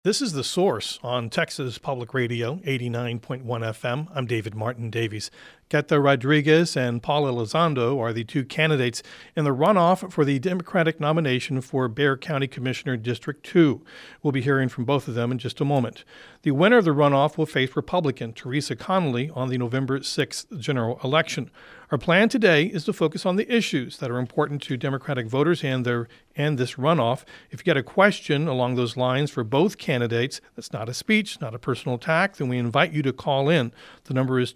This is The Source on Texas Public Radio, 89.1 FM. I'm David Martin Davies. Geta Rodriguez and Paula Elizondo are the two candidates in the runoff for the Democratic nomination for Bexar County Commissioner District 2. We'll be hearing from both of them in just a moment. The winner of the runoff will face Republican Teresa Connolly on the November 6th general election. Our plan today is to focus on the issues that are important to Democratic voters and this runoff. If you get a question along those lines for both candidates, that's not a speech, not a personal attack, then we invite you to call in. The number is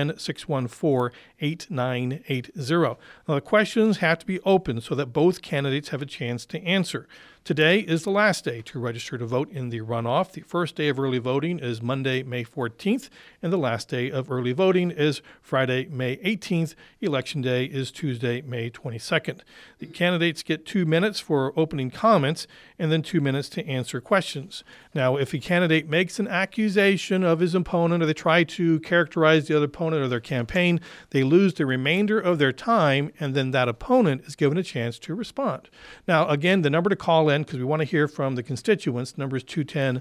210-614-8980. Now, the questions have to be open so that both candidates have a chance to answer. Today is the last day to register to vote in the runoff. The first day of early voting is Monday, May 14th, and the last day of early voting is Friday, May 18th. Election day is Tuesday, May 22nd. The candidates get 2 minutes for opening comments and then 2 minutes to answer questions. Now, if a candidate makes an accusation of his opponent or they try to characterize the other opponent or their campaign, they lose the remainder of their time, and then that opponent is given a chance to respond. Now, again, the number to call in, because we want to hear from the constituents, number is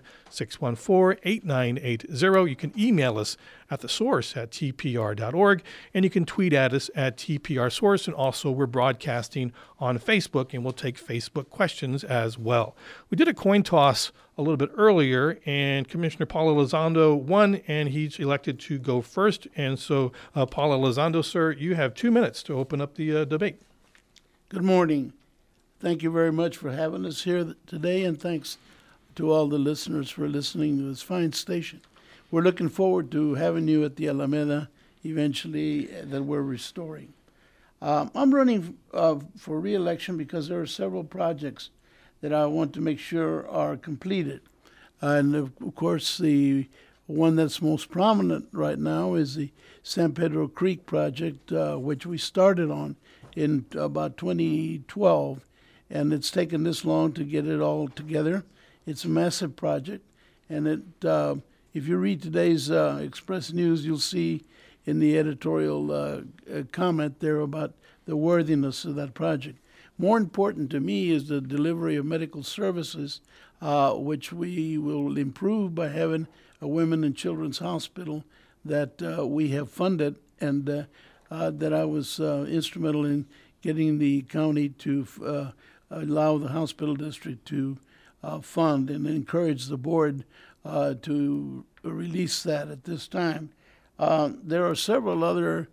210-614-8980. You can email us at thesource@tpr.org, and you can tweet at us at tprsource, and also we're broadcasting on Facebook, and we'll take Facebook questions as well. We did a coin toss a little bit earlier, and Commissioner Paula Elizondo won, and he's elected to go first. And so, Paula Elizondo, sir, you have 2 minutes to open up the debate. Good morning. Thank you very much for having us here today, and thanks to all the listeners for listening to this fine station. We're looking forward to having you at the Alameda eventually that we're restoring. I'm running for re-election because there are several projects that I want to make sure are completed. And of course, the one that's most prominent right now is the San Pedro Creek project, which we started on in about 2012. And it's taken this long to get it all together. It's a massive project. And if you read today's Express News, you'll see in the editorial comment there about the worthiness of that project. More important to me is the delivery of medical services, which we will improve by having a women and children's hospital that we have funded, and that I was instrumental in getting the county to allow the hospital district to fund and encourage the board to release that at this time. There are several other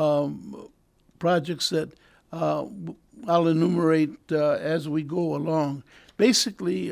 projects that I'll enumerate as we go along. Basically,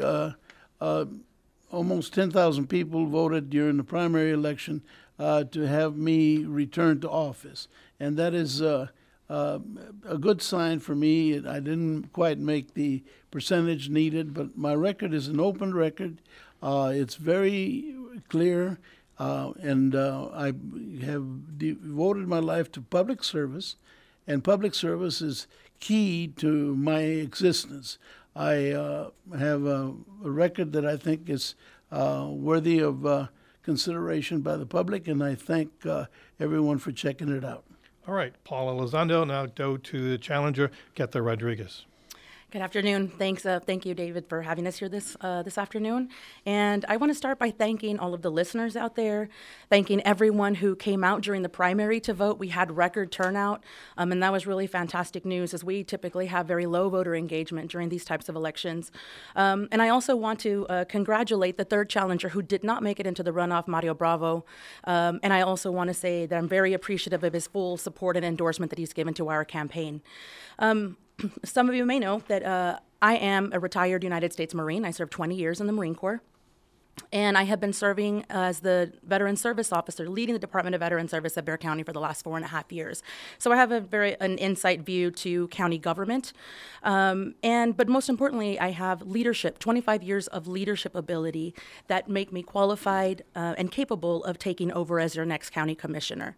almost 10,000 people voted during the primary election to have me return to office. And that is a good sign for me. I didn't quite make the percentage needed, but my record is an open record. It's very clear, and I have devoted my life to public service, and public service is key to my existence. I have a record that I think is worthy of consideration by the public, and I thank everyone for checking it out. All right, Paula Elizondo. Now go to the challenger, Geta Rodriguez. Good afternoon. Thanks. Thank you, David, for having us here this afternoon. And I want to start by thanking all of the listeners out there, thanking everyone who came out during the primary to vote. We had record turnout, and that was really fantastic news, as we typically have very low voter engagement during these types of elections. And I also want to congratulate the third challenger who did not make it into the runoff, Mario Bravo. And I also want to say that I'm very appreciative of his full support and endorsement that he's given to our campaign. Some of you may know that I am a retired United States Marine. I served 20 years in the Marine Corps. And I have been serving as the Veteran Service Officer, leading the Department of Veteran Service at Bexar County for the last 4.5 years. So I have an insight view to county government. But most importantly, I have leadership, 25 years of leadership ability that make me qualified and capable of taking over as your next county commissioner.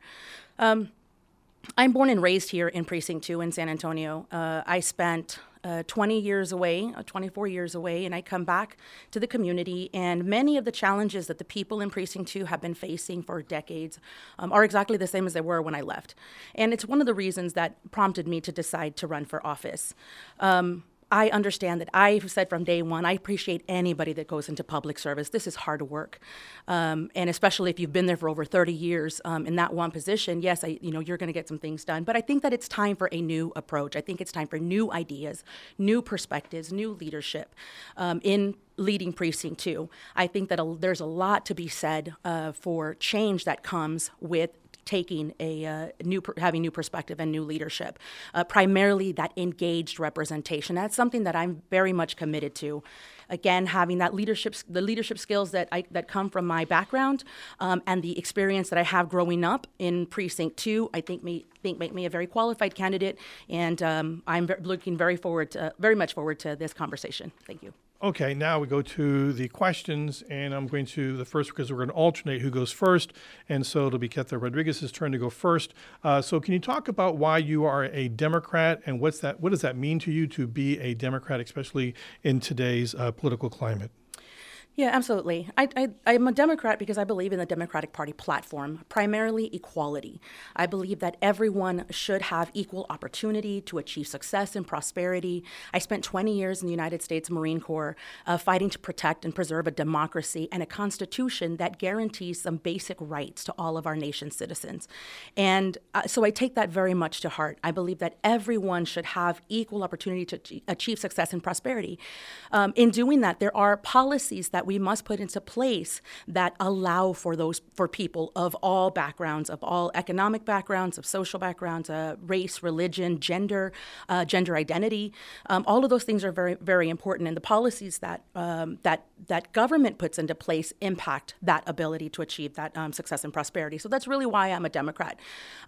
I'm born and raised here in Precinct 2 in San Antonio. I spent 20 years away, 24 years away, and I come back to the community, and many of the challenges that the people in Precinct 2 have been facing for decades are exactly the same as they were when I left. And it's one of the reasons that prompted me to decide to run for office. I understand that. I've said from day one, I appreciate anybody that goes into public service. This is hard work. And especially if you've been there for over 30 years in that one position, yes, you're going to get some things done. But I think that it's time for a new approach. I think it's time for new ideas, new perspectives, new leadership in leading Precinct 2. I think that there's a lot to be said for change that comes with taking having new perspective and new leadership, primarily that engaged representation. That's something that I'm very much committed to. Again, having the leadership skills that come from my background and the experience that I have growing up in Precinct 2, I think make me a very qualified candidate, and I'm looking very much forward to this conversation. Thank you. Okay, now we go to the questions, and I'm going to the first because we're going to alternate who goes first, and so it'll be Ketha Rodriguez's turn to go first. So can you talk about why you are a Democrat, and what does that mean to you to be a Democrat, especially in today's political climate? Yeah, absolutely. I'm a Democrat because I believe in the Democratic Party platform, primarily equality. I believe that everyone should have equal opportunity to achieve success and prosperity. I spent 20 years in the United States Marine Corps fighting to protect and preserve a democracy and a constitution that guarantees some basic rights to all of our nation's citizens. And so I take that very much to heart. I believe that everyone should have equal opportunity to achieve success and prosperity. In doing that, there are policies that we must put into place that allow for people of all backgrounds, of all economic backgrounds, of social backgrounds, race, religion, gender identity. All of those things are very, very important, and the policies that government puts into place impact that ability to achieve that success and prosperity. So that's really why I'm a Democrat.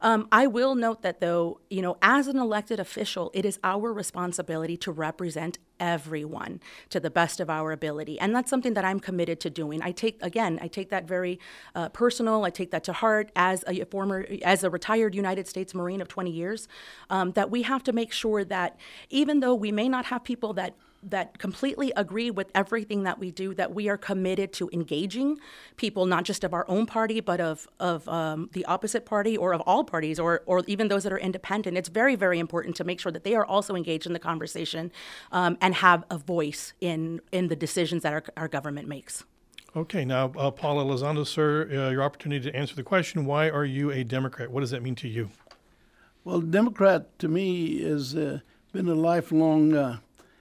I will note that, though, as an elected official, it is our responsibility to represent everyone to the best of our ability. And that's something that I'm committed to doing. I take that very personal. I take that to heart as a retired United States Marine of 20 years, that we have to make sure that even though we may not have people that completely agree with everything that we do, that we are committed to engaging people, not just of our own party, but of the opposite party or of all parties, or even those that are independent. It's very, very important to make sure that they are also engaged in the conversation and have a voice in the decisions that our government makes. Okay, now, Paul Elizondo, sir, your opportunity to answer the question, why are you a Democrat? What does that mean to you? Well, Democrat to me has been a lifelong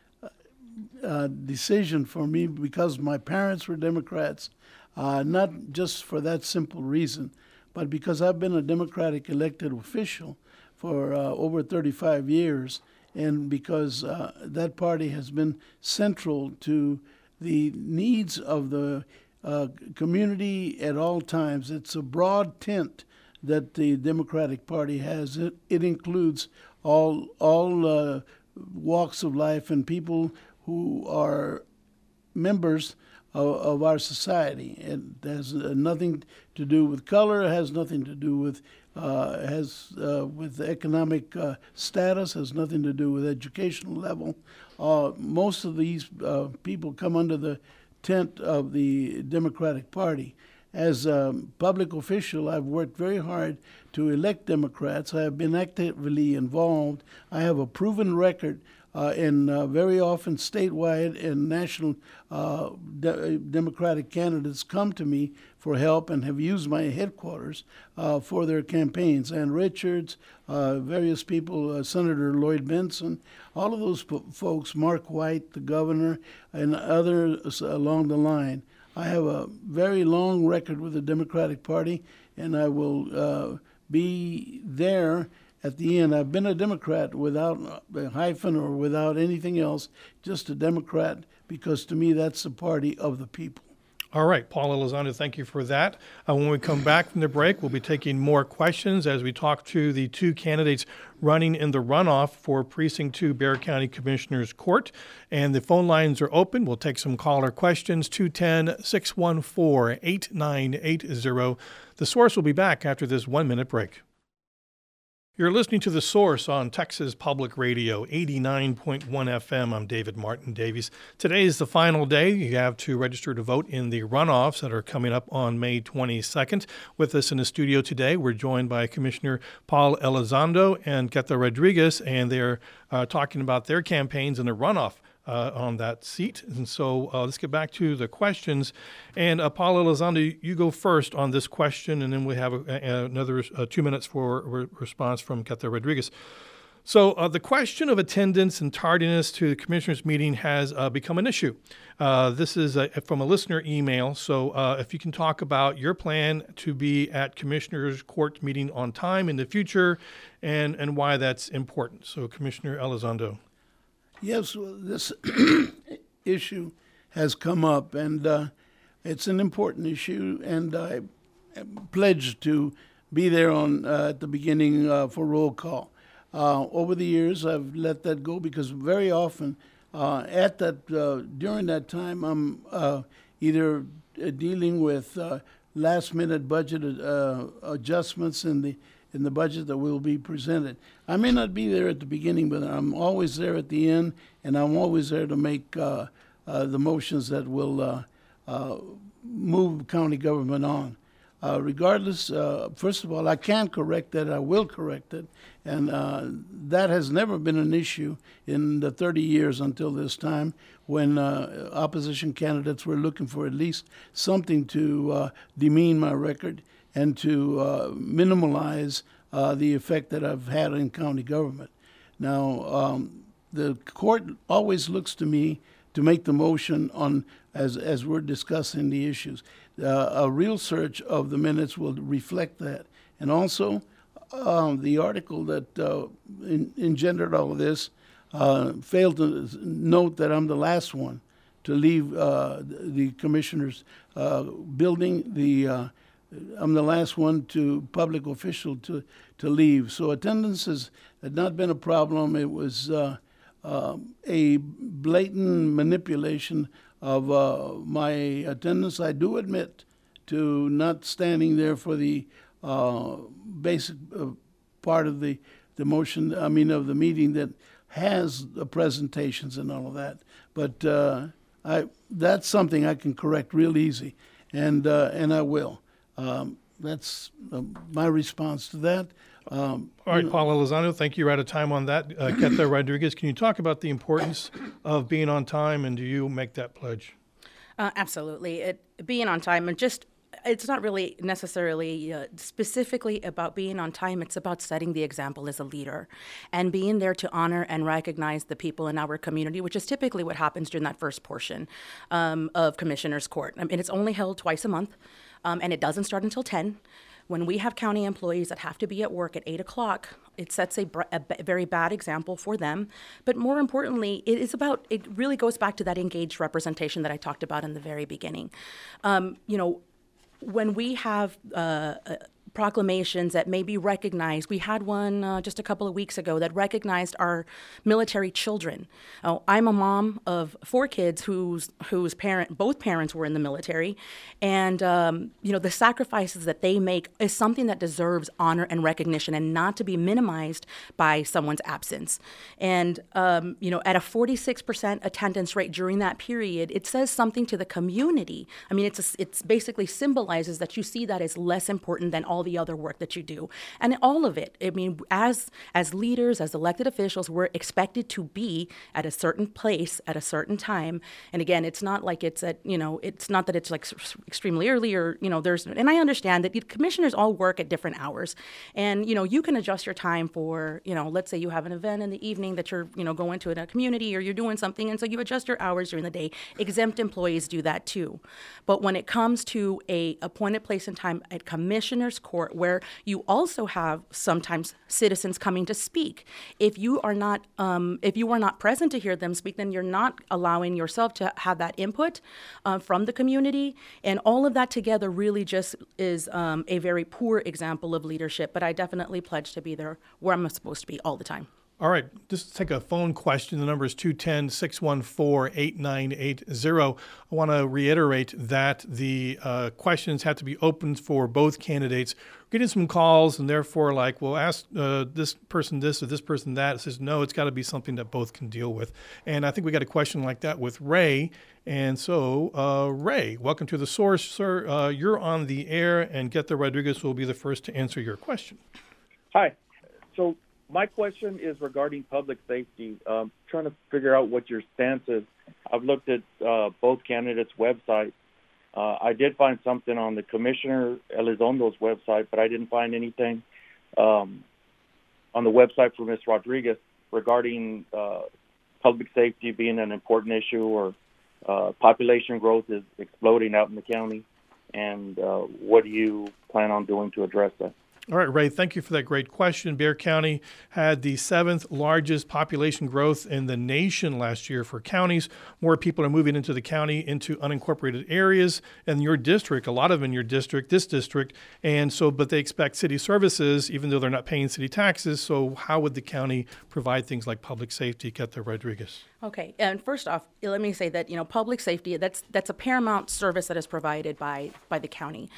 decision for me because my parents were Democrats, not just for that simple reason, but because I've been a Democratic elected official for over 35 years, and because that party has been central to the needs of the community at all times. It's a broad tent that the Democratic Party has. It includes all walks of life and people who are members of our society. It has nothing to do with color. It has nothing to do with with economic status. Has nothing to do with educational level. Most of these people come under the tent of the Democratic Party. As a public official, I've worked very hard to elect Democrats. I have been actively involved. I have a proven record in very often statewide and national Democratic candidates come to me for help and have used my headquarters for their campaigns. Ann Richards, various people, Senator Lloyd Benson, all of those folks, Mark White, the governor, and others along the line. I have a very long record with the Democratic Party, and I will be there at the end. I've been a Democrat without a hyphen or without anything else, just a Democrat, because to me that's the party of the people. All right, Paul Elizondo, thank you for that. When we come back from the break, we'll be taking more questions as we talk to the two candidates running in the runoff for Precinct 2 Bexar County Commissioner's Court. And the phone lines are open. We'll take some caller questions, 210-614-8980. The Source will be back after this 1-minute break. You're listening to The Source on Texas Public Radio, 89.1 FM. I'm David Martin Davies. Today is the final day. You have to register to vote in the runoffs that are coming up on May 22nd. With us in the studio today, we're joined by Commissioner Paul Elizondo and Guetta Rodriguez, and they're talking about their campaigns in the runoff on that seat. And so let's get back to the questions. And Paul Elizondo, you go first on this question, and then we have another 2 minutes for response from Guetta Rodriguez. So the question of attendance and tardiness to the commissioners' meeting has become an issue. This is from a listener email. So if you can talk about your plan to be at commissioners' court meeting on time in the future and why that's important. So Commissioner Elizondo. Yes, well, this issue has come up, and it's an important issue, and I pledged to be there on at the beginning for roll call. Over the years, I've let that go because very often during that time, I'm either dealing with last-minute budget adjustments in the budget that will be presented. I may not be there at the beginning, but I'm always there at the end, and I'm always there to make the motions that will move county government on. Regardless, first of all, I can correct that. I will correct it, and that has never been an issue in the 30 years until this time when opposition candidates were looking for at least something to demean my record and to minimalize the effect that I've had in county government. Now, the court always looks to me to make the motion on as we're discussing the issues. A real search of the minutes will reflect that. And also, the article that engendered all of this failed to note that I'm the last one to leave the commissioner's building. I'm the last one public official to leave. So attendance had not been a problem. It was a blatant manipulation of my attendance. I do admit to not standing there for the basic part of the motion, of the meeting that has the presentations and all of that. But that's something I can correct real easy, and I will. That's my response to that. All right, Paul Elizondo, thank you. You're out of time on that. Guetta Rodriguez, can you talk about the importance of being on time, and do you make that pledge? Absolutely. Being on time, and it's not really necessarily specifically about being on time. It's about setting the example as a leader and being there to honor and recognize the people in our community, which is typically what happens during that first portion of Commissioner's Court. It's only held twice a month, and it doesn't start until 10. When we have county employees that have to be at work at 8 o'clock, it sets a very bad example for them. But more importantly, it really goes back to that engaged representation that I talked about in the very beginning. When we have proclamations that may be recognized, we had one just a couple of weeks ago that recognized our military children. I'm a mom of 4 kids whose both parents were in the military, and the sacrifices that they make is something that deserves honor and recognition, and not to be minimized by someone's absence. And at a 46% attendance rate during that period, it says something to the community. It's basically symbolizes that you see that as less important than all the other work that you do. And all of it, as leaders, as elected officials, we're expected to be at a certain place at a certain time. And again, it's not like it's not that it's like extremely early or, and I understand that the commissioners all work at different hours. And, you can adjust your time for, let's say you have an event in the evening that you're, going to in a community or you're doing something. And so you adjust your hours during the day. Exempt employees do that too. But when it comes to a appointed place and time at Commissioner's Court, where you also have sometimes citizens coming to speak. If you are not present to hear them speak, then you're not allowing yourself to have that input from the community, and all of that together really just is a very poor example of leadership. But I definitely pledge to be there where I'm supposed to be all the time. All right, just take a phone question. The number is 210-614-8980. I want to reiterate that the questions have to be open for both candidates. We're getting some calls, and therefore, we'll ask this person this or this person that. It says, no, it's got to be something that both can deal with. And I think we got a question like that with Ray. And so, Ray, welcome to The Source, sir. You're on the air, and Getha Rodriguez will be the first to answer your question. Hi. So my question is regarding public safety. Trying to figure out what your stance is. I've looked at both candidates' websites. I did find something on the Commissioner Elizondo's website, but I didn't find anything on the website for Ms. Rodriguez regarding public safety being an important issue, or population growth is exploding out in the county. And what do you plan on doing to address that? All right, Ray, thank you for that great question. Bexar County had the 7th largest population growth in the nation last year for counties. More people are moving into the county, into unincorporated areas. In your district, a lot of them in your district, this district, and so, but they expect city services, even though they're not paying city taxes. So how would the county provide things like public safety? Getha Rodriguez. Okay, and first off, let me say that public safety, that's a paramount service that is provided by the county.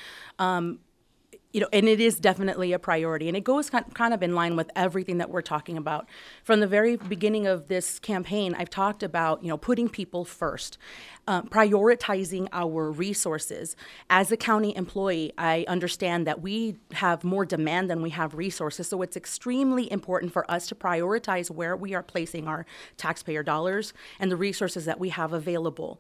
And it is definitely a priority, and it goes kind of in line with everything that we're talking about. From the very beginning of this campaign, I've talked about, putting people first, prioritizing our resources. As a county employee, I understand that we have more demand than we have resources, so it's extremely important for us to prioritize where we are placing our taxpayer dollars and the resources that we have available.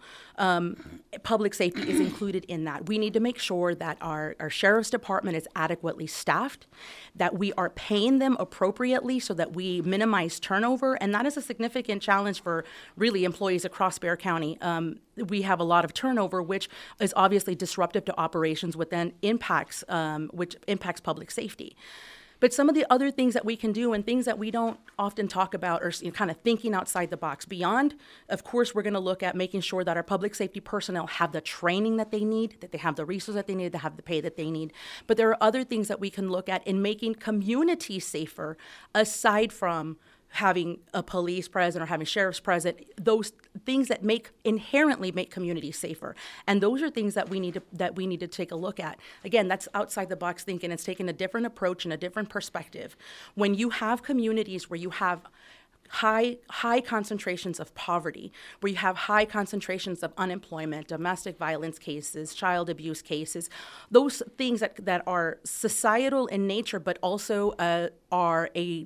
Public safety is included in that. We need to make sure that our sheriff's department is adequately staffed, that we are paying them appropriately so that we minimize turnover, and that is a significant challenge for really employees across Bexar County. We have a lot of turnover, which is obviously disruptive to operations, which impacts public safety. But some of the other things that we can do, and things that we don't often talk about, are kind of thinking outside the box. Beyond, of course, we're going to look at making sure that our public safety personnel have the training that they need, that they have the resources that they need, to have the pay that they need. But there are other things that we can look at in making communities safer, aside from having a police present or having sheriffs present, those things that inherently make communities safer. And those are things that we need to take a look at. Again, that's outside the box thinking. It's taking a different approach and a different perspective. When you have communities where you have high concentrations of poverty, where you have high concentrations of unemployment, domestic violence cases, child abuse cases, those things that are societal in nature, but also are a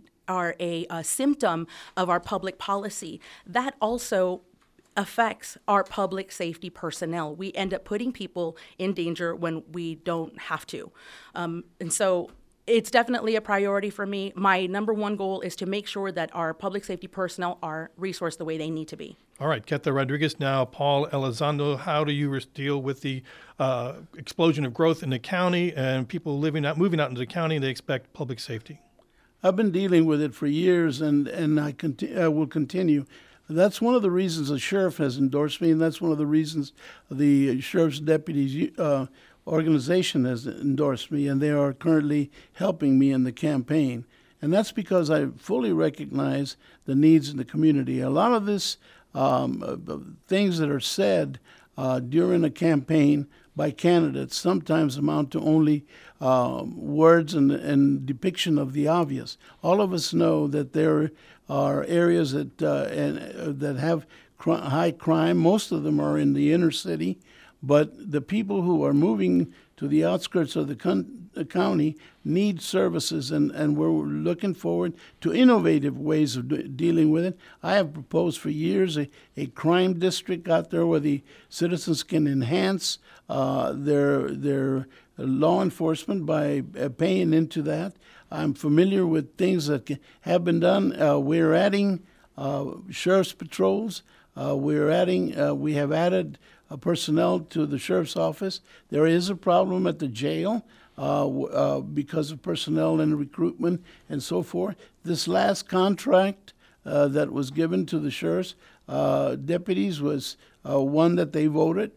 symptom of our public policy, that also affects our public safety personnel. We end up putting people in danger when we don't have to. And so it's definitely a priority for me. My number one goal is to make sure that our public safety personnel are resourced the way they need to be. All right, Getha Rodriguez. Now, Paul Elizondo, how do you deal with the explosion of growth in the county and people moving out into the county, and they expect public safety? I've been dealing with it for years, and I will continue. That's one of the reasons the sheriff has endorsed me, and that's one of the reasons the sheriff's deputies organization has endorsed me, and they are currently helping me in the campaign. And that's because I fully recognize the needs in the community. A lot of this things that are said during a campaign by candidates sometimes amount to only words and depiction of the obvious. All of us know that there are areas that have high crime. Most of them are in the inner city, but the people who are moving to the outskirts of the county need services, and we're looking forward to innovative ways of dealing with it. I have proposed for years a crime district out there where the citizens can enhance their law enforcement by paying into that. I'm familiar with things that have been done. We're adding sheriff's patrols. We have added personnel to the sheriff's office. There is a problem at the jail because of personnel and recruitment and so forth. This last contract that was given to the sheriff's deputies was one that they voted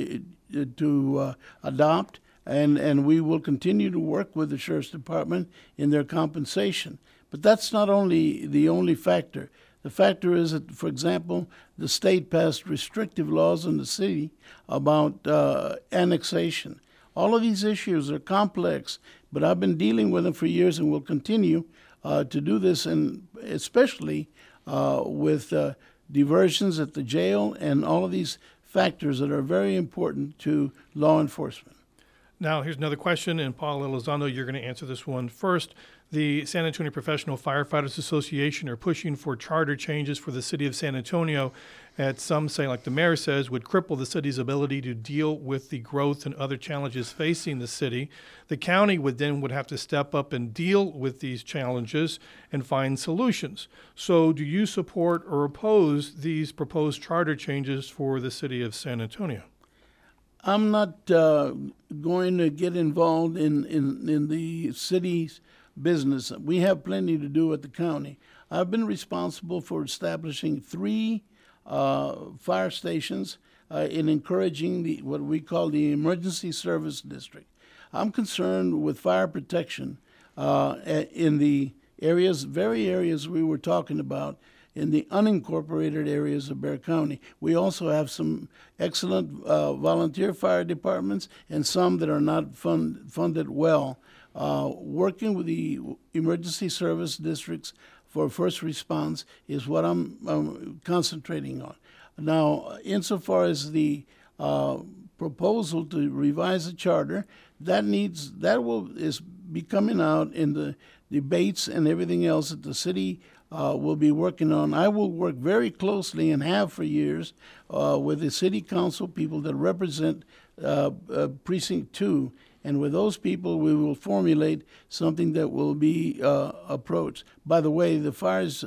to adopt, and we will continue to work with the sheriff's department in their compensation. But that's not only the only factor. The factor is that, for example, the state passed restrictive laws in the city about annexation. All of these issues are complex, but I've been dealing with them for years and will continue to do this, and especially with diversions at the jail and all of these factors that are very important to law enforcement. Now, here's another question, and Paul Elizondo, you're going to answer this one first. The San Antonio Professional Firefighters Association are pushing for charter changes for the city of San Antonio that some say, like the mayor says, would cripple the city's ability to deal with the growth and other challenges facing the city. The county would have to step up and deal with these challenges and find solutions. So do you support or oppose these proposed charter changes for the city of San Antonio? I'm not going to get involved in the city's business. We have plenty to do at the county. I've been responsible for establishing 3 fire stations in encouraging what we call the emergency service district. I'm concerned with fire protection in the very areas we were talking about, in the unincorporated areas of Bexar County. We also have some excellent volunteer fire departments and some that are not funded well. Working with the emergency service districts for first response is what I'm concentrating on. Now, insofar as the proposal to revise the charter, is be coming out in the debates and everything else that the city will be working on. I will work very closely and have for years with the city council people that represent Precinct 2. And with those people, we will formulate something that will be approached. By the way, the Fires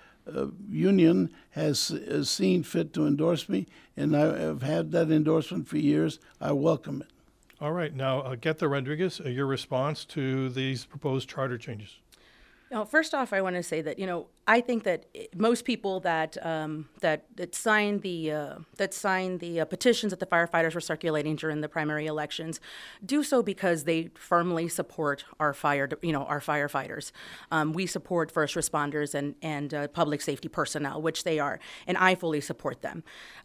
Union has seen fit to endorse me, and I have had that endorsement for years. I welcome it. All right. Now, Getha Rodriguez, your response to these proposed charter changes. Now, first off, I want to say that I think that most people that signed the petitions that the firefighters were circulating during the primary elections do so because they firmly support our firefighters. We support first responders and public safety personnel, which they are, and I fully support them.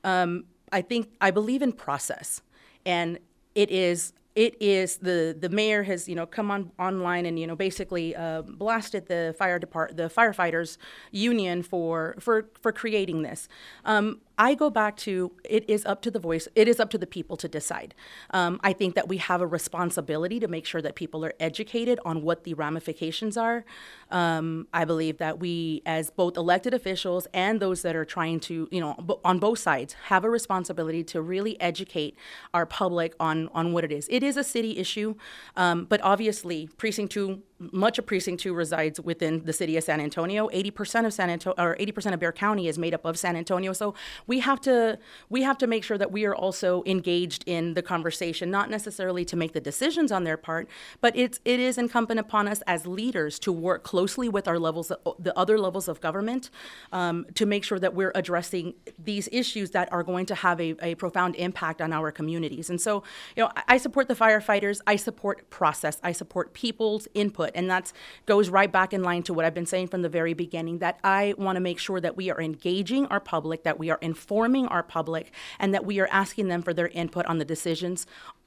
I believe in process, and it is the mayor has come online and basically blasted the firefighters union for creating this. I go back to it is up to the people to decide. I think that we have a responsibility to make sure that people are educated on what the ramifications are. I believe that we, as both elected officials and those that are trying to, on both sides, have a responsibility to really educate our public on what it is. It is a city issue, but obviously much of Precinct 2 resides within the city of San Antonio. 80% of San Antonio, or 80% of Bexar County, is made up of San Antonio. So we have to make sure that we are also engaged in the conversation, not necessarily to make the decisions on their part, but it is incumbent upon us as leaders to work closely with the other levels of government, to make sure that we're addressing these issues that are going to have a profound impact on our communities. And so, I support the firefighters. I support process. I support people's input. And that goes right back in line to what I've been saying from the very beginning, that I want to make sure that we are engaging our public, that we are informing our public, and that we are asking them for their input on the decisions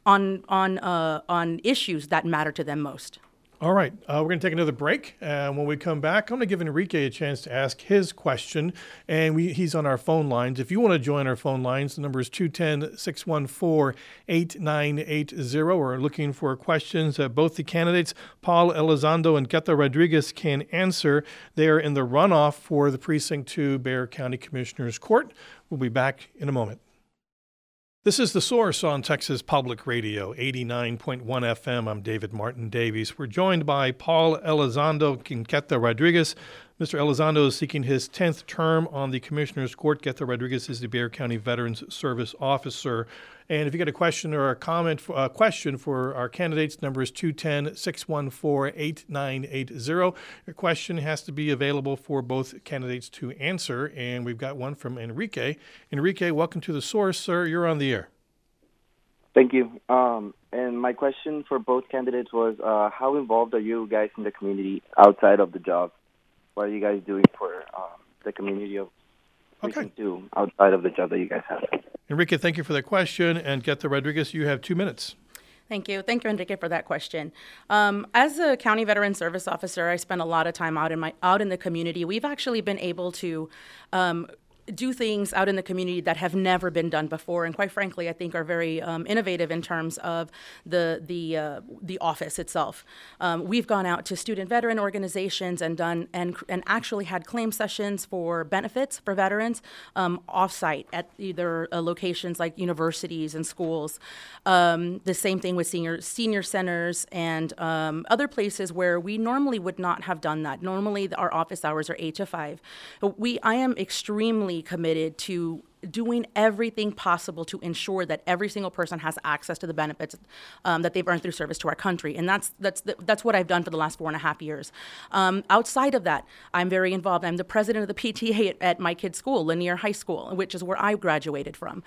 on issues that matter to them most. All right, we're going to take another break. When we come back, I'm going to give Enrique a chance to ask his question, and he's on our phone lines. If you want to join our phone lines, the number is 210-614-8980. We're looking for questions that both the candidates, Paul Elizondo and Getha Rodriguez, can answer. They are in the runoff for the Precinct 2 Bexar County Commissioners Court. We'll be back in a moment. This is The Source on Texas Public Radio, 89.1 FM. I'm David Martin Davies. We're joined by Paul Elizondo and Getha Rodriguez. Mr. Elizondo is seeking his 10th term on the Commissioner's Court. Getha Rodriguez is the Bexar County Veterans Service Officer. And if you got a question or a question for our candidates, number is 210-614-8980. Your question has to be available for both candidates to answer. And we've got one from Enrique. Enrique, welcome to The Source, sir. You're on the air. Thank you. And my question for both candidates was, how involved are you guys in the community outside of the job? what are you guys doing for the community of Okay. Precinct 2 outside of the job that you guys have? Enrique, thank you for that question. And Getha Rodriguez, you have 2 minutes. Thank you. Thank you, Enrique, for that question. As a county veteran service officer, I spend a lot of time out in the community. We've actually been able to do things out in the community that have never been done before, and quite frankly, I think are very innovative in terms of the office itself. We've gone out to student veteran organizations and done and actually had claim sessions for benefits for veterans offsite at either locations like universities and schools. The same thing with senior centers and other places where we normally would not have done that. Normally, our office hours are 8 to 5. I am extremely committed to doing everything possible to ensure that every single person has access to the benefits that they've earned through service to our country, and that's what I've done for the last 4.5 years. Outside of that, I'm very involved. I'm the president of the PTA at my kid's school, Lanier High School, which is where I graduated from.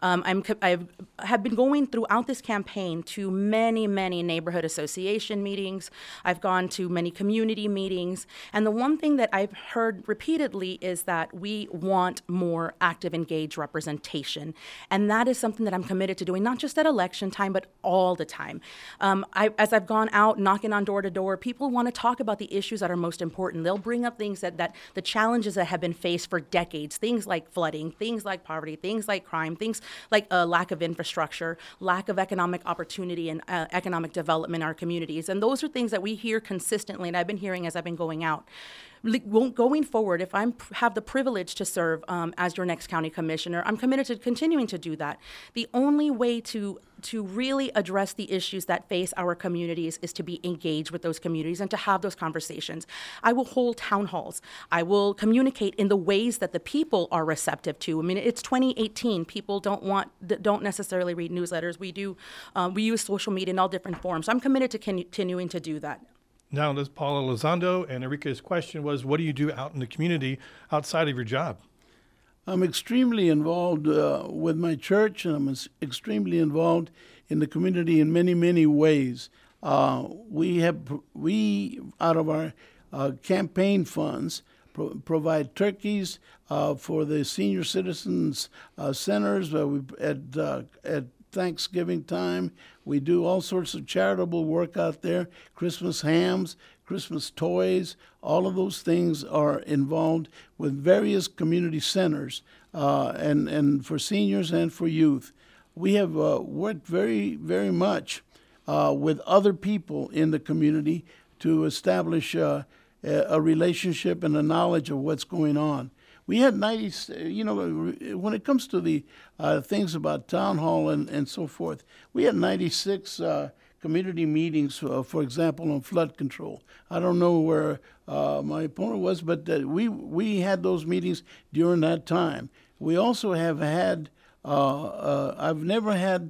I have been going throughout this campaign to many neighborhood association meetings. I've gone to many community meetings, and the one thing that I've heard repeatedly is that we want more active engaged representation. And that is something that I'm committed to doing, not just at election time, but all the time. As I've gone out knocking on door to door, people want to talk about the issues that are most important. They'll bring up things that the challenges that have been faced for decades, things like flooding, things like poverty, things like crime, things like lack of infrastructure, lack of economic opportunity and economic development in our communities. And those are things that we hear consistently, and I've been hearing as I've been going out. Going forward, if I have the privilege to serve as your next county commissioner, I'm committed to continuing to do that. The only way to really address the issues that face our communities is to be engaged with those communities and to have those conversations. I will hold town halls. I will communicate in the ways that the people are receptive to. I mean, it's 2018. People don't necessarily read newsletters. We use social media in all different forms. So I'm committed to continuing to do that. Now, this is Paula Elizondo, and Enrique's question was, what do you do out in the community outside of your job? I'm extremely involved with my church, and I'm extremely involved in the community in many ways. We out of our campaign funds, provide turkeys for the senior citizens centers at Thanksgiving time. We do all sorts of charitable work out there, Christmas hams, Christmas toys, all of those things are involved with various community centers and for seniors and for youth. We have worked very much with other people in the community to establish a relationship and a knowledge of what's going on. We had 90, when it comes to the things about town hall and so forth, we had 96 community meetings, for example, on flood control. I don't know where my opponent was, but we had those meetings during that time. We also have had, I've never had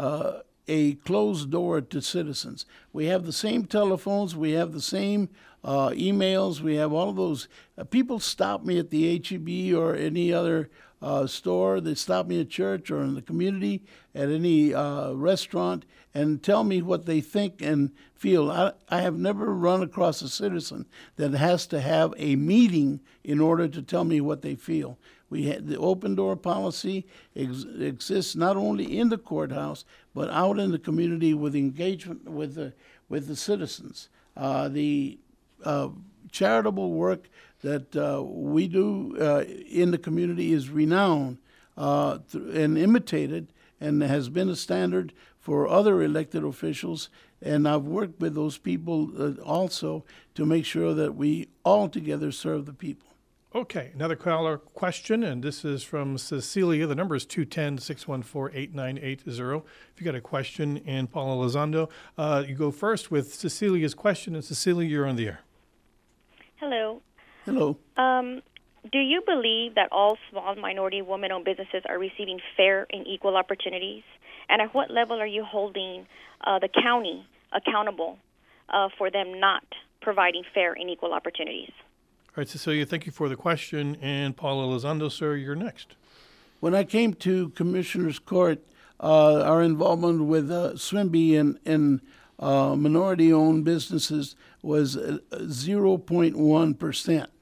a closed door to citizens. We have the same telephones, we have the same emails, we have all of those. People stop me at the H-E-B or any other store. They stop me at church or in the community, at any restaurant, and tell me what they think and feel. I have never run across a citizen that has to have a meeting in order to tell me what they feel. The open door policy exists not only in the courthouse, but out in the community with engagement with the citizens. The charitable work that we do in the community is renowned and imitated and has been a standard for other elected officials. And I've worked with those people also to make sure that we all together serve the people. Okay, another caller question, and this is from Cecilia. The number is 210-614-8980. If you got a question, and Paula Elizondo, you go first with Cecilia's question. And Cecilia, you're on the air. Hello. Hello. Do you believe that all small minority women-owned businesses are receiving fair and equal opportunities? And at what level are you holding the county accountable for them not providing fair and equal opportunities? All right, Cecilia, thank you for the question. And Paula Elizondo, sir, you're next. When I came to Commissioner's Court, our involvement with SWIMBY and minority-owned businesses was 0.1%.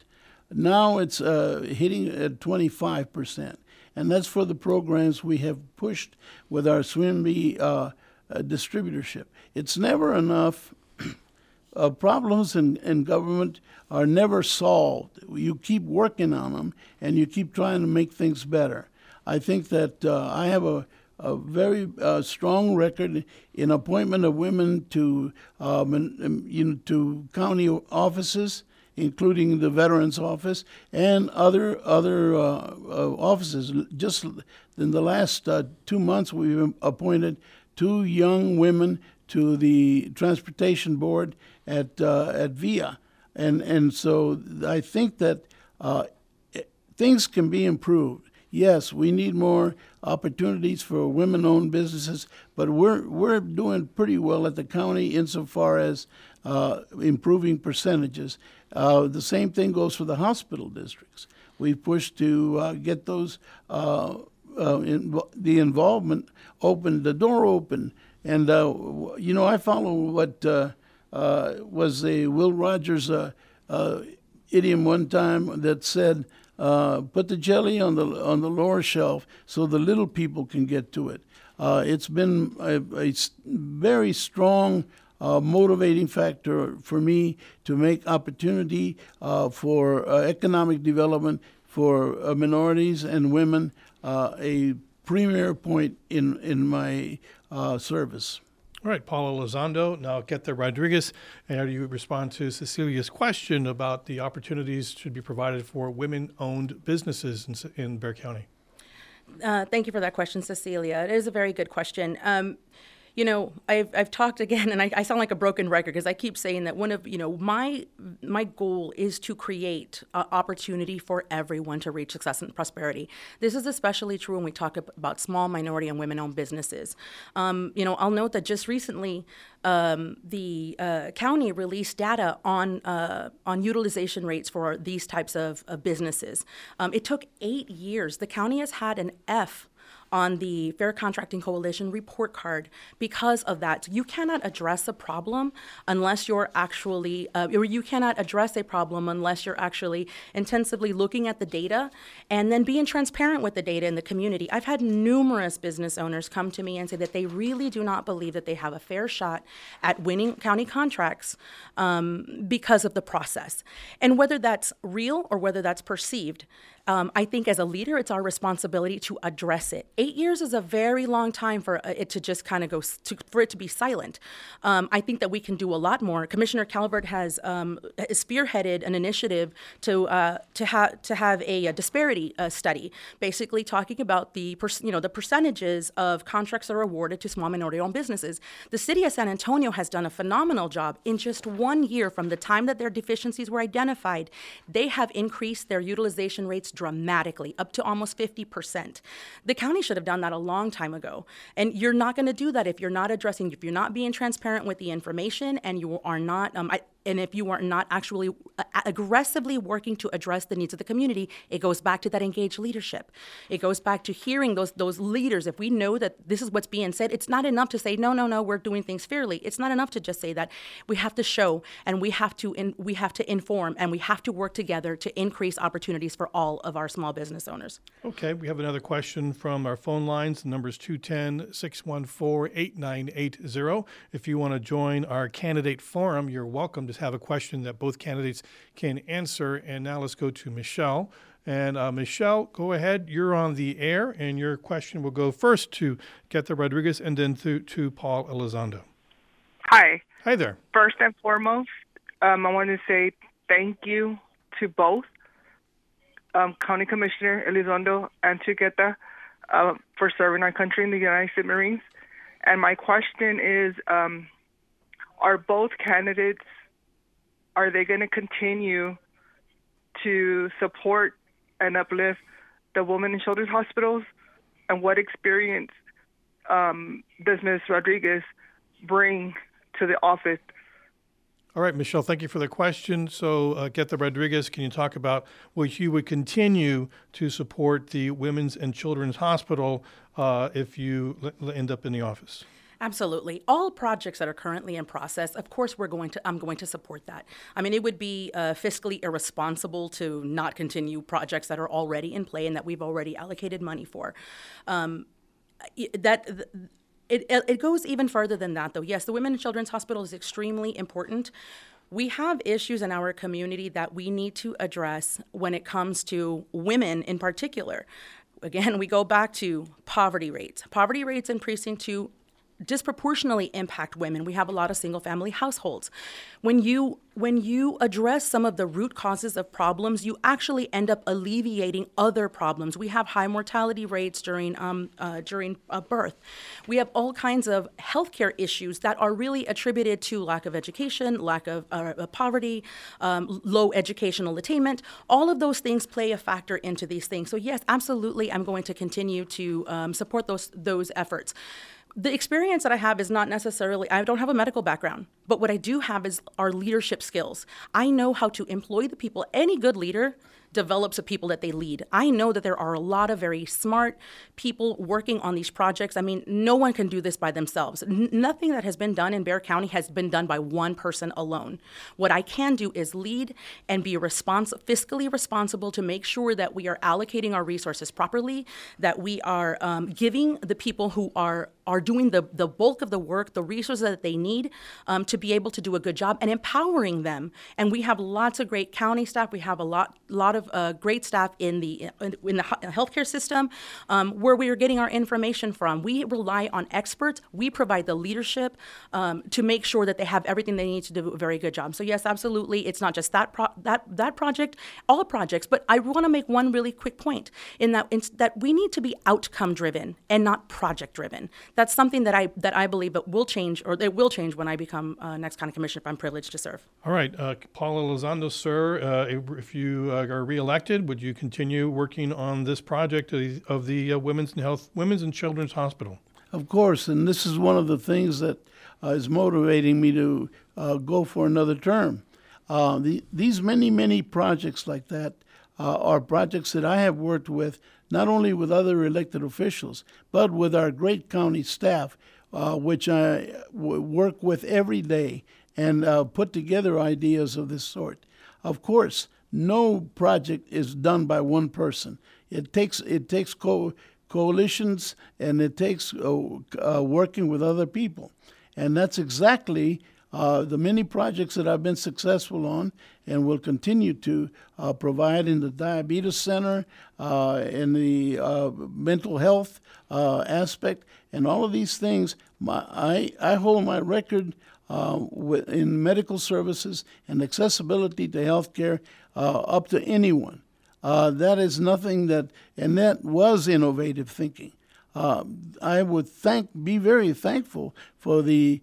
Now it's hitting at 25%. And that's for the programs we have pushed with our SWIMBY distributorship. It's never enough. Problems in government are never solved. You keep working on them, and you keep trying to make things better. I think that I have a very strong record in appointment of women to to county offices, including the Veterans Office and other offices. Just in the last 2 months, we've appointed 2 young women to the Transportation Board at VIA, and so I think that things can be improved. Yes, we need more opportunities for women-owned businesses, but we're doing pretty well at the county insofar as improving percentages. The same thing goes for the hospital districts. We've pushed to get those the involvement open, the door open, and I follow what was a Will Rogers idiom one time that said, "Put the jelly on the lower shelf so the little people can get to it." It's been a very strong motivating factor for me to make opportunity for economic development for minorities and women a premier point in my service. All right, Paula Elizondo. Now, Getha Rodriguez, and how do you respond to Cecilia's question about the opportunities should be provided for women-owned businesses in Bexar County? Thank you for that question, Cecilia. It is a very good question. I've talked again, and I sound like a broken record because I keep saying that one of, my goal is to create opportunity for everyone to reach success and prosperity. This is especially true when we talk about small minority and women-owned businesses. I'll note that just recently, the county released data on utilization rates for these types of businesses. It took 8 years. The county has had an F on the Fair Contracting Coalition report card because of that. You cannot address a problem unless you're actually, or you cannot address a problem unless you're actually intensively looking at the data and then being transparent with the data in the community. I've had numerous business owners come to me and say that they really do not believe that they have a fair shot at winning county contracts because of the process. And whether that's real or whether that's perceived, I think as a leader, it's our responsibility to address it. 8 years is a very long time for it to just kind of for it to be silent. I think that we can do a lot more. Commissioner Calvert has spearheaded an initiative to have a disparity study, basically talking about the percentages of contracts that are awarded to small minority-owned businesses. The city of San Antonio has done a phenomenal job. In just 1 year from the time that their deficiencies were identified, they have increased their utilization rates dramatically, up to almost 50%. The county should have done that a long time ago. And you're not going to do that if you're not being transparent with the information, and you are not, and if you are not actually aggressively working to address the needs of the community. It goes back to that engaged leadership. It goes back to hearing those leaders. If we know that this is what's being said, it's not enough to say, no, we're doing things fairly. It's not enough to just say that. We have to show, and we have to inform, and we have to work together to increase opportunities for all of our small business owners. Okay, we have another question from our phone lines. The number is 210-614-8980. If you want to join our candidate forum, you're welcome to have a question that both candidates can answer. And now let's go to Michelle. And Michelle, go ahead. You're on the air, and your question will go first to Getha Rodriguez and then to Paul Elizondo. Hi. Hi there. First and foremost, I want to say thank you to both County Commissioner Elizondo and to Getha for serving our country in the United States Marines. And my question is, are both candidates, are they going to continue to support and uplift the Women and Children's Hospitals? And what experience does Ms. Rodriguez bring to the office? All right, Michelle, thank you for the question. So, Getha Rodriguez, can you talk about what you would continue to support the Women's and Children's Hospital if you end up in the office? Absolutely. All projects that are currently in process, of course, I'm going to support that. I mean, it would be fiscally irresponsible to not continue projects that are already in play and that we've already allocated money for. It goes even further than that, though. Yes, the Women and Children's Hospital is extremely important. We have issues in our community that we need to address when it comes to women in particular. Again, we go back to poverty rates. Poverty rates in Precinct 2 disproportionately impact women. We have a lot of single-family households. When you address some of the root causes of problems, you actually end up alleviating other problems. We have high mortality rates during birth. We have all kinds of healthcare issues that are really attributed to lack of education, lack of poverty, low educational attainment. All of those things play a factor into these things. So yes, absolutely, I'm going to continue to support those efforts. The experience that I have is not necessarily, I don't have a medical background, but what I do have is our leadership skills. I know how to employ the people. Any good leader develops the people that they lead. I know that there are a lot of very smart people working on these projects. I mean, no one can do this by themselves. Nothing that has been done in Bexar County has been done by one person alone. What I can do is lead and be fiscally responsible to make sure that we are allocating our resources properly, that we are giving the people who are doing the bulk of the work, the resources that they need to be able to do a good job, and empowering them. And we have lots of great county staff. We have a lot of great staff in the healthcare system where we are getting our information from. We rely on experts. We provide the leadership to make sure that they have everything they need to do a very good job. So yes, absolutely, it's not just that project, all projects. But I want to make one really quick point in that we need to be outcome driven and not project driven. That's something that I believe that will change, or it will change when I become next county commissioner if I'm privileged to serve. All right, Paula Elizondo, sir, if you are reelected, would you continue working on this project of the Women's and Children's Hospital? Of course, and this is one of the things that is motivating me to go for another term. These many projects like that are projects that I have worked with, not only with other elected officials, but with our great county staff, which I work with every day and put together ideas of this sort. Of course, no project is done by one person. It takes coalitions, and it takes working with other people. And that's exactly the many projects that I've been successful on and will continue to provide in the Diabetes Center, in the mental health aspect, and all of these things. I hold my record in medical services and accessibility to health care up to anyone. That is nothing and that was innovative thinking. I would be very thankful for the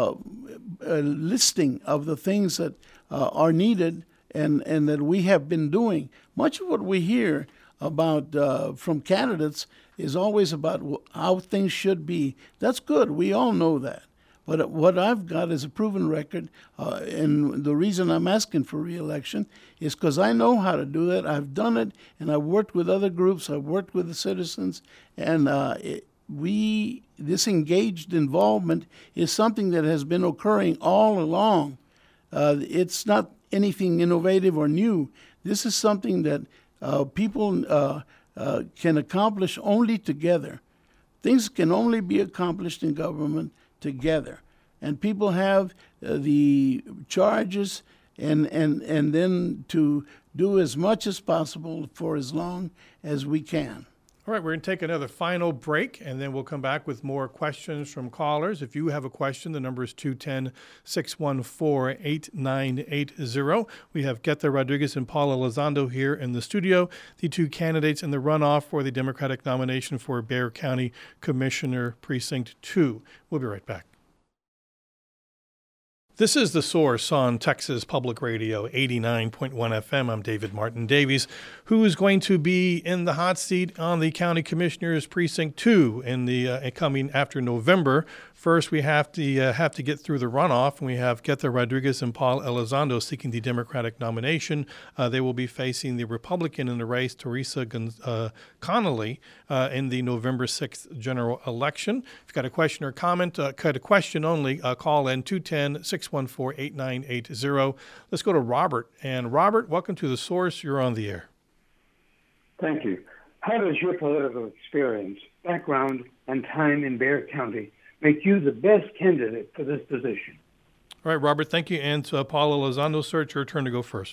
listing of the things that are needed and that we have been doing. Much of what we hear about from candidates is always about how things should be. That's good. We all know that. But what I've got is a proven record, and the reason I'm asking for re-election is because I know how to do that. I've done it, and I've worked with other groups. I've worked with the citizens, and this engaged involvement is something that has been occurring all along. It's not anything innovative or new. This is something that people can accomplish only together. Things can only be accomplished in government together, and people have the charges and then to do as much as possible for as long as we can. All right, we're going to take another final break, and then we'll come back with more questions from callers. If you have a question, the number is 210-614-8980. We have Getha Rodriguez and Paula Elizondo here in the studio, the two candidates in the runoff for the Democratic nomination for Bexar County Commissioner Precinct 2. We'll be right back. This is The Source on Texas Public Radio, 89.1 FM. I'm David Martin Davies, who is going to be in the hot seat on the County Commissioner's Precinct 2 in the coming after November First, we have to get through the runoff, and we have Ketha Rodriguez and Paul Elizondo seeking the Democratic nomination. They will be facing the Republican in the race, Teresa Connolly, in the November 6th general election. If you've got a question or comment, a question only, call in 210-614-8980. Let's go to Robert. And Robert, welcome to The Source. You're on the air. Thank you. How does your political experience, background, and time in Bexar County make you the best candidate for this position? All right, Robert, thank you. And Paul Elizondo, sir, it's your turn to go first.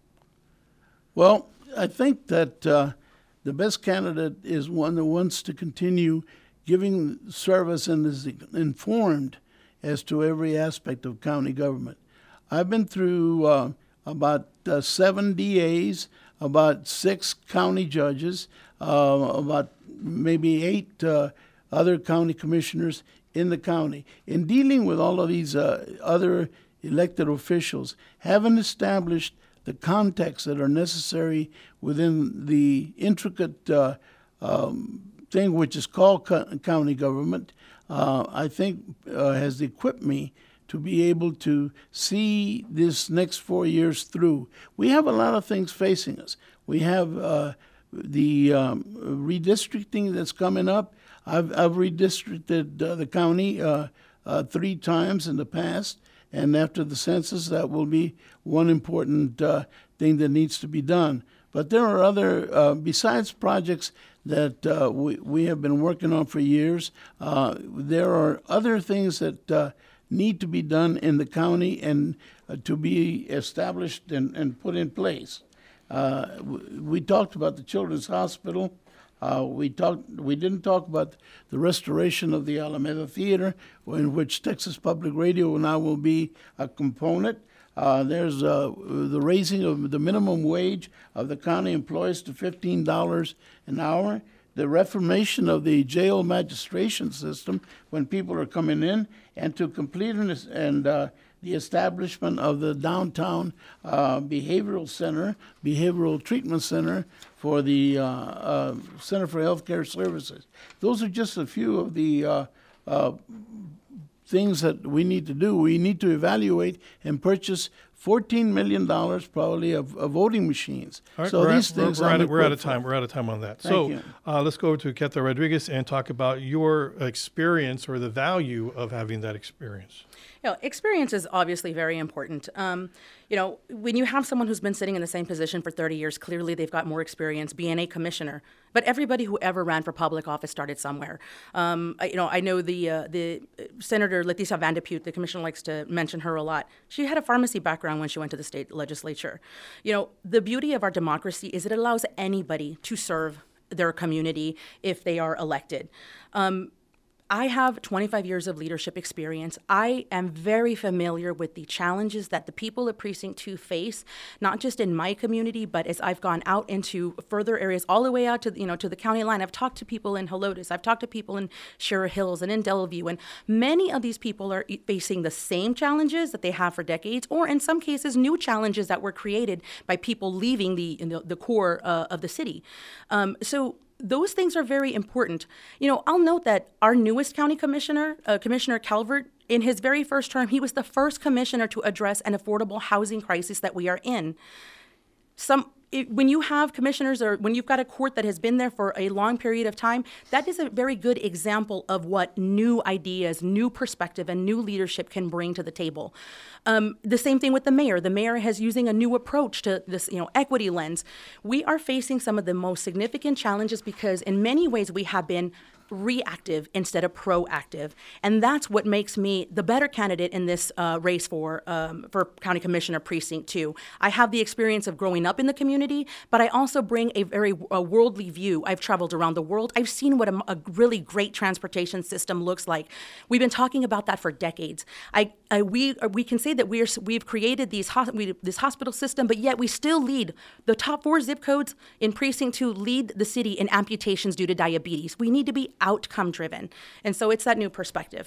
Well, I think that the best candidate is one that wants to continue giving service and is informed as to every aspect of county government. I've been through about 7 DAs, about 6 county judges, about maybe 8 other county commissioners in the county. In dealing with all of these other elected officials, haven't established the context that are necessary within the intricate thing which is called county government, I think has equipped me to be able to see this next 4 years through. We have a lot of things facing us. We have the redistricting that's coming up. I've redistricted the county 3 times in the past, and after the census, that will be one important thing that needs to be done. But there are other, besides projects that we have been working on for years, there are other things that need to be done in the county and to be established and put in place. We talked about the Children's Hospital. We didn't talk about the restoration of the Alameda Theater, in which Texas Public Radio now will be a component. There's the raising of the minimum wage of the county employees to $15 an hour. The reformation of the jail magistration system when people are coming in, and to complete and the establishment of the downtown behavioral treatment center for the Center for Healthcare Services. Those are just a few of the things that we need to do. We need to evaluate and purchase $14 million probably of voting machines. All right, so these things we're out of time. We're out of time on that. Thank you. Let's go over to Ketha Rodriguez and talk about your experience or the value of having that experience. Experience is obviously very important. When you have someone who's been sitting in the same position for 30 years, clearly they've got more experience being a commissioner. But everybody who ever ran for public office started somewhere. I know the Senator Leticia Van de Putte, the commissioner likes to mention her a lot. She had a pharmacy background when she went to the state legislature. The beauty of our democracy is it allows anybody to serve their community if they are elected. I have 25 years of leadership experience. I am very familiar with the challenges that the people of Precinct 2 face, not just in my community, but as I've gone out into further areas, all the way out to the county line. I've talked to people in Helotes. I've talked to people in Shira Hills and in Delview, and many of these people are facing the same challenges that they have for decades, or in some cases, new challenges that were created by people leaving the core of the city. So those things are very important. I'll note that our newest county commissioner, Commissioner Calvert, in his very first term, he was the first commissioner to address an affordable housing crisis that we are in. When you have commissioners or when you've got a court that has been there for a long period of time, that is a very good example of what new ideas, new perspective, and new leadership can bring to the table. The same thing with the mayor. The mayor is using a new approach to this, equity lens. We are facing some of the most significant challenges because in many ways we have been reactive instead of proactive. And that's what makes me the better candidate in this race for County Commissioner Precinct 2. I have the experience of growing up in the community, but I also bring a very worldly view. I've traveled around the world. I've seen what a really great transportation system looks like. We've been talking about that for decades. We can say that we've created this hospital system, but yet we still lead. The top 4 zip codes in Precinct 2 lead the city in amputations due to diabetes. We need to be outcome driven. And so it's that new perspective.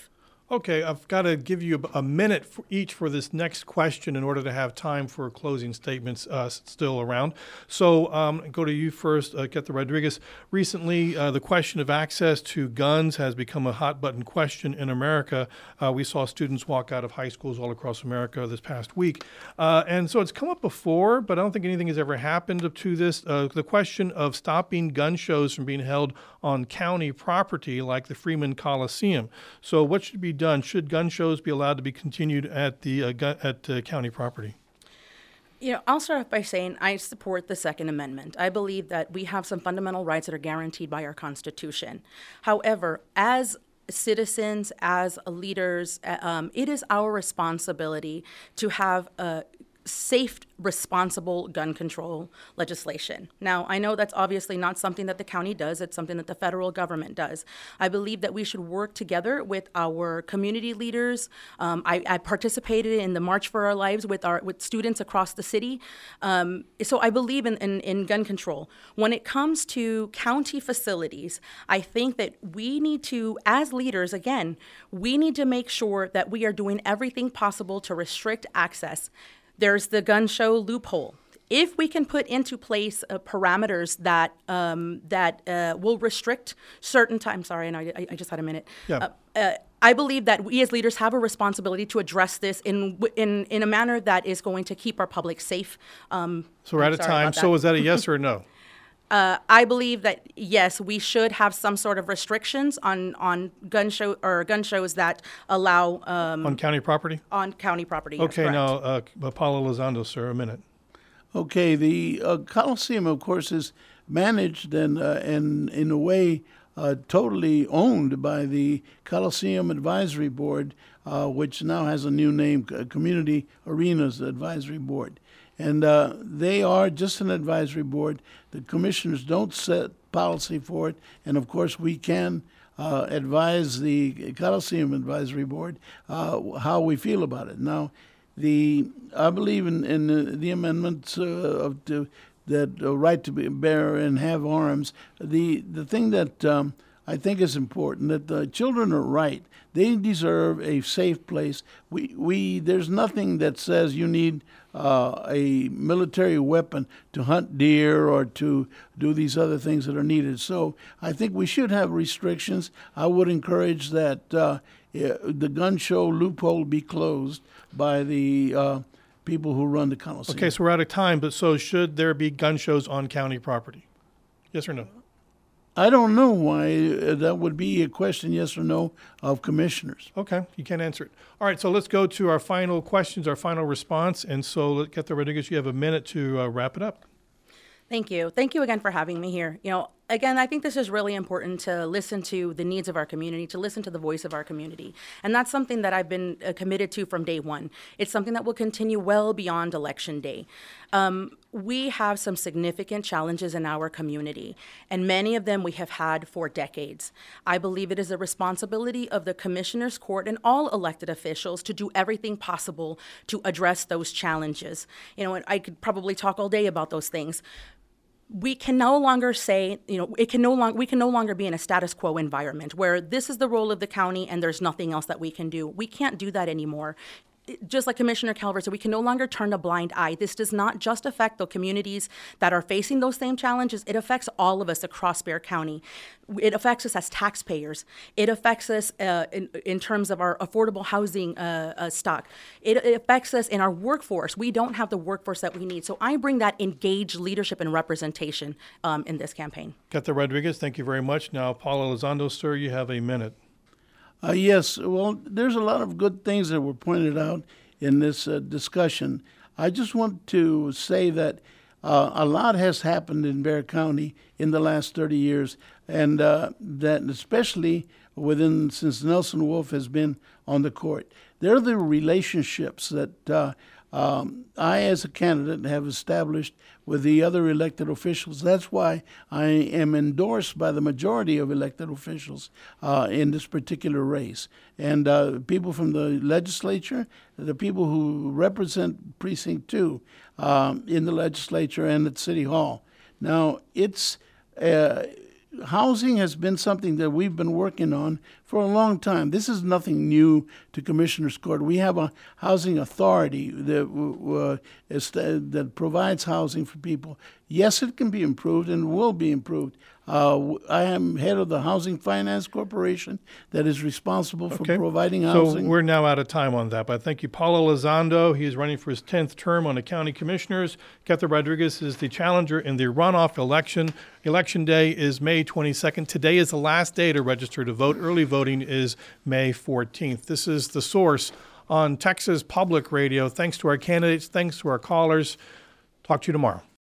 Okay, I've got to give you a minute for each for this next question in order to have time for closing statements still around. So go to you first, Ketha Rodriguez. Recently, the question of access to guns has become a hot button question in America. We saw students walk out of high schools all across America this past week. And so it's come up before, but I don't think anything has ever happened to this. The question of stopping gun shows from being held on county property like the Freeman Coliseum. So what should be done? Should gun shows be allowed to be continued at the county property? I'll start off by saying I support the Second Amendment. I believe that we have some fundamental rights that are guaranteed by our Constitution. However, as citizens, as leaders, it is our responsibility to have safe, responsible gun control legislation. Now, I know that's obviously not something that the county does. It's something that the federal government does. I believe that we should work together with our community leaders. I participated in the March for Our Lives with students across the city. So I believe in gun control. When it comes to county facilities, I think that we need to, as leaders, again, we need to make sure that we are doing everything possible to restrict access. There's the gun show loophole. If we can put into place parameters that will restrict certain times, sorry, and I just had a minute. Yeah. I believe that we as leaders have a responsibility to address this in a manner that is going to keep our public safe. So we're out of time. So is that a yes or a no? I believe that yes, we should have some sort of restrictions on gun shows that allow on county property. On county property. Okay, yes, now Paulo Elizondo, sir, a minute. Okay, the Coliseum, of course, is managed and in a way totally owned by the Coliseum Advisory Board, which now has a new name, Community Arenas Advisory Board. And they are just an advisory board. The commissioners don't set policy for it. And, of course, we can advise the Coliseum Advisory Board how we feel about it. Now, I believe in the amendments that right to bear and have arms. The thing that I think is important, that the children are right. They deserve a safe place. There's nothing that says you need a military weapon to hunt deer or to do these other things that are needed. So I think we should have restrictions. I would encourage that the gun show loophole be closed by the people who run the Coliseum. Okay, so we're out of time, but so should there be gun shows on county property? Yes or no? I don't know why that would be a question, yes or no, of commissioners. Okay, you can't answer it. All right, so let's go to our final questions, our final response. And so, Ketha Rodriguez, you have a minute to wrap it up. Thank you. Thank you again for having me here. Again, I think this is really important to listen to the needs of our community, to listen to the voice of our community. And that's something that I've been committed to from day one. It's something that will continue well beyond Election Day. We have some significant challenges in our community, and many of them we have had for decades. I believe it is a responsibility of the Commissioner's Court and all elected officials to do everything possible to address those challenges. And I could probably talk all day about those things. We can no longer say, we can no longer be in a status quo environment where this is the role of the county and there's nothing else that we can do. We can't do that anymore. Just like Commissioner Calvert said, we can no longer turn a blind eye. This does not just affect the communities that are facing those same challenges. It affects all of us across Bexar County. It affects us as taxpayers. It affects us in terms of our affordable housing stock. It affects us in our workforce. We don't have the workforce that we need. So I bring that engaged leadership and representation in this campaign. Ketha Rodriguez, thank you very much. Now, Paulo Elizondo, sir, you have a minute. Yes, well, there's a lot of good things that were pointed out in this discussion. I just want to say that a lot has happened in Bexar County in the last 30 years, and that especially since Nelson Wolff has been on the court. There are the relationships that I, as a candidate, have established with the other elected officials. That's why I am endorsed by the majority of elected officials in this particular race. And people from the legislature, the people who represent Precinct 2 in the legislature and at City Hall. Now, housing has been something that we've been working on for a long time. This is nothing new to Commissioners Court. We have a housing authority that provides housing for people. Yes, it can be improved and will be improved. I am head of the Housing Finance Corporation that is responsible for providing housing. So we're now out of time on that, but thank you. Paulo Elizondo, he is running for his 10th term on the county commissioners. Ketha Rodriguez is the challenger in the runoff election. Election day is May 22nd. Today is the last day to register to vote. Early voting is May 14th. This is The Source on Texas Public Radio. Thanks to our candidates. Thanks to our callers. Talk to you tomorrow.